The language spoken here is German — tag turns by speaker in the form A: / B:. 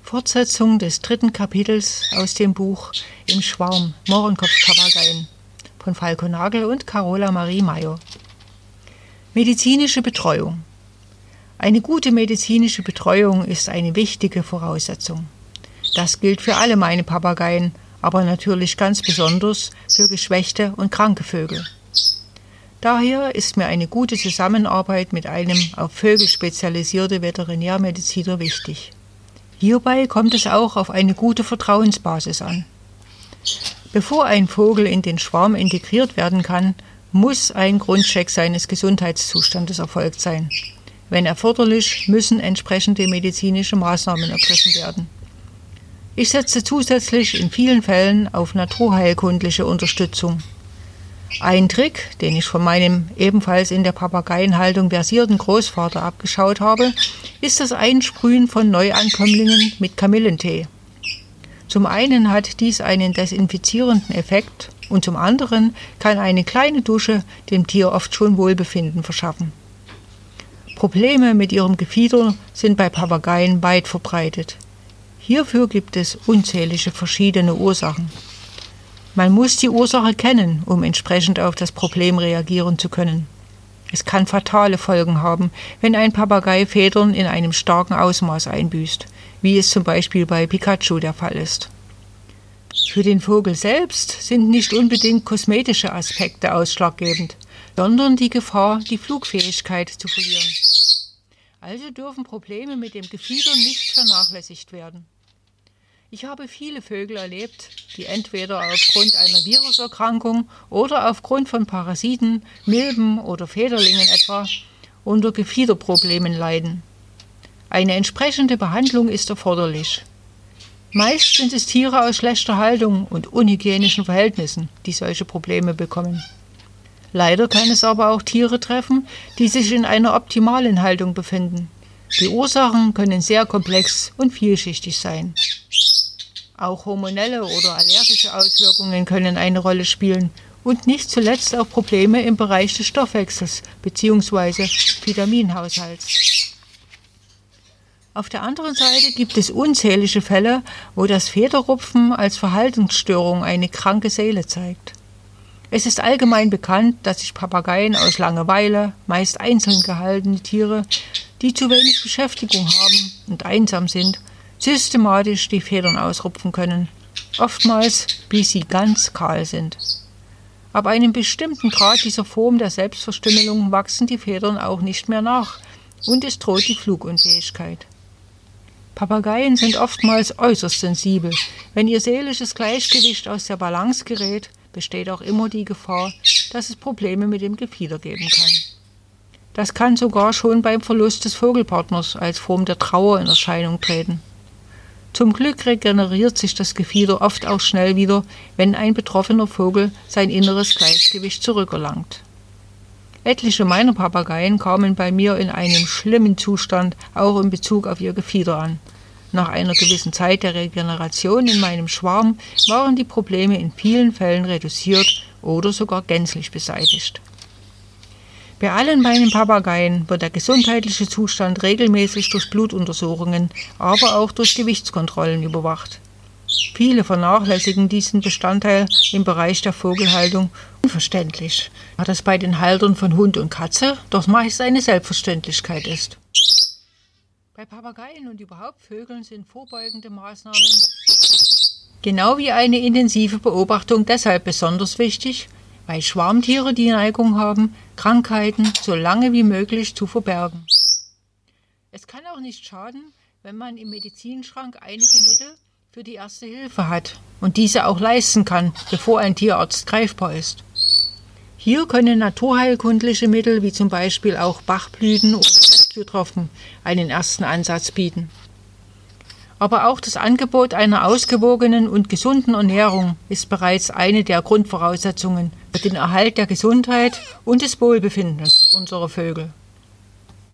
A: Fortsetzung des 3. Kapitels aus dem Buch Im Schwarm, Mohrenkopfpapageien von Falco Nagel und Carola Marie Meyer. Medizinische Betreuung. Eine gute medizinische Betreuung ist eine wichtige Voraussetzung. Das gilt für alle meine Papageien, aber natürlich ganz besonders für geschwächte und kranke Vögel. Daher ist mir eine gute Zusammenarbeit mit einem auf Vögel spezialisierte Veterinärmediziner wichtig. Hierbei kommt es auch auf eine gute Vertrauensbasis an. Bevor ein Vogel in den Schwarm integriert werden kann, muss ein Grundcheck seines Gesundheitszustandes erfolgt sein. Wenn erforderlich, müssen entsprechende medizinische Maßnahmen ergriffen werden. Ich setze zusätzlich in vielen Fällen auf naturheilkundliche Unterstützung. Ein Trick, den ich von meinem ebenfalls in der Papageienhaltung versierten Großvater abgeschaut habe, ist das Einsprühen von Neuankömmlingen mit Kamillentee. Zum einen hat dies einen desinfizierenden Effekt und zum anderen kann eine kleine Dusche dem Tier oft schon Wohlbefinden verschaffen. Probleme mit ihrem Gefieder sind bei Papageien weit verbreitet. Hierfür gibt es unzählige verschiedene Ursachen. Man muss die Ursache kennen, um entsprechend auf das Problem reagieren zu können. Es kann fatale Folgen haben, wenn ein Papagei Federn in einem starken Ausmaß einbüßt, wie es zum Beispiel bei Pikachu der Fall ist. Für den Vogel selbst sind nicht unbedingt kosmetische Aspekte ausschlaggebend, sondern die Gefahr, die Flugfähigkeit zu verlieren. Also dürfen Probleme mit dem Gefieder nicht vernachlässigt werden. Ich habe viele Vögel erlebt, die entweder aufgrund einer Viruserkrankung oder aufgrund von Parasiten, Milben oder Federlingen etwa unter Gefiederproblemen leiden. Eine entsprechende Behandlung ist erforderlich. Meist sind es Tiere aus schlechter Haltung und unhygienischen Verhältnissen, die solche Probleme bekommen. Leider kann es aber auch Tiere treffen, die sich in einer optimalen Haltung befinden. Die Ursachen können sehr komplex und vielschichtig sein. Auch hormonelle oder allergische Auswirkungen können eine Rolle spielen und nicht zuletzt auch Probleme im Bereich des Stoffwechsels bzw. Vitaminhaushalts. Auf der anderen Seite gibt es unzählige Fälle, wo das Federrupfen als Verhaltensstörung eine kranke Seele zeigt. Es ist allgemein bekannt, dass sich Papageien aus Langeweile, meist einzeln gehaltene Tiere, die zu wenig Beschäftigung haben und einsam sind, systematisch die Federn ausrupfen können, oftmals bis sie ganz kahl sind. Ab einem bestimmten Grad dieser Form der Selbstverstümmelung wachsen die Federn auch nicht mehr nach und es droht die Flugunfähigkeit. Papageien sind oftmals äußerst sensibel. Wenn ihr seelisches Gleichgewicht aus der Balance gerät, besteht auch immer die Gefahr, dass es Probleme mit dem Gefieder geben kann. Das kann sogar schon beim Verlust des Vogelpartners als Form der Trauer in Erscheinung treten. Zum Glück regeneriert sich das Gefieder oft auch schnell wieder, wenn ein betroffener Vogel sein inneres Gleichgewicht zurückerlangt. Etliche meiner Papageien kamen bei mir in einem schlimmen Zustand auch in Bezug auf ihr Gefieder an. Nach einer gewissen Zeit der Regeneration in meinem Schwarm waren die Probleme in vielen Fällen reduziert oder sogar gänzlich beseitigt. Bei allen meinen Papageien wird der gesundheitliche Zustand regelmäßig durch Blutuntersuchungen, aber auch durch Gewichtskontrollen überwacht. Viele vernachlässigen diesen Bestandteil im Bereich der Vogelhaltung. Unverständlich, da das bei den Haltern von Hund und Katze doch meist eine Selbstverständlichkeit ist. Bei Papageien und überhaupt Vögeln sind vorbeugende Maßnahmen, genau wie eine intensive Beobachtung, deshalb besonders wichtig, weil Schwarmtiere die Neigung haben, Krankheiten so lange wie möglich zu verbergen. Es kann auch nicht schaden, wenn man im Medizinschrank einige Mittel für die Erste Hilfe hat und diese auch leisten kann, bevor ein Tierarzt greifbar ist. Hier können naturheilkundliche Mittel wie zum Beispiel auch Bachblüten oder Rescue-Tropfen einen ersten Ansatz bieten. Aber auch das Angebot einer ausgewogenen und gesunden Ernährung ist bereits eine der Grundvoraussetzungen für den Erhalt der Gesundheit und des Wohlbefindens unserer Vögel.